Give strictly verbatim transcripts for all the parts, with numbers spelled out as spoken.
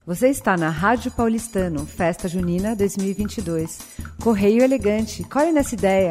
Você está na Rádio Paulistano, Festa Junina dois mil e vinte e dois. Correio Elegante, colhe nessa ideia.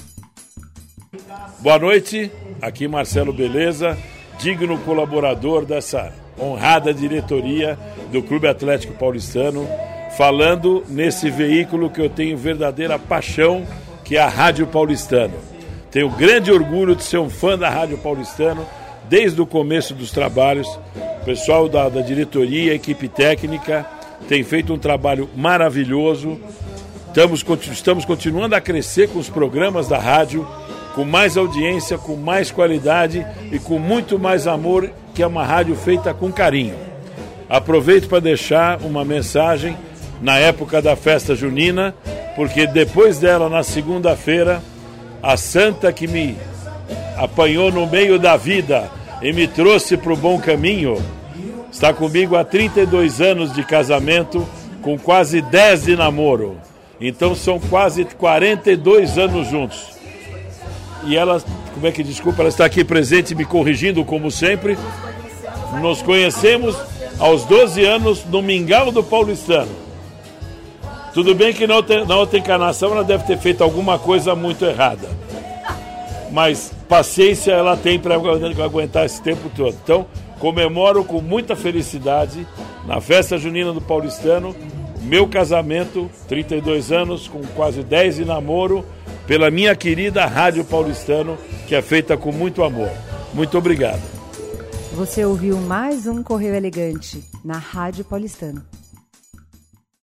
Boa noite, aqui Marcelo Beleza, digno colaborador dessa honrada diretoria do Clube Atlético Paulistano, falando nesse veículo que eu tenho verdadeira paixão, que é a Rádio Paulistano. Tenho grande orgulho de ser um fã da Rádio Paulistano, desde o começo dos trabalhos. O pessoal da, da diretoria, a equipe técnica, tem feito um trabalho maravilhoso. Estamos, estamos continuando a crescer com os programas da rádio, com mais audiência, com mais qualidade e com muito mais amor, que é uma rádio feita com carinho. Aproveito para deixar uma mensagem na época da festa junina, porque depois dela, na segunda-feira, a santa que me apanhou no meio da vida e me trouxe para o bom caminho, está comigo há trinta e dois anos de casamento, com quase dez de namoro. Então são quase quarenta e dois anos juntos. E ela, como é que desculpa, ela está aqui presente me corrigindo como sempre. Nos conhecemos aos doze anos no Mingau do Paulistano. Tudo bem que na outra, na outra encarnação ela deve ter feito alguma coisa muito errada. Mas paciência ela tem para aguentar esse tempo todo. Então, comemoro com muita felicidade, na festa junina do Paulistano, meu casamento, trinta e dois anos, com quase dez de namoro, pela minha querida Rádio Paulistano, que é feita com muito amor. Muito obrigado. Você ouviu mais um Correio Elegante na Rádio Paulistano.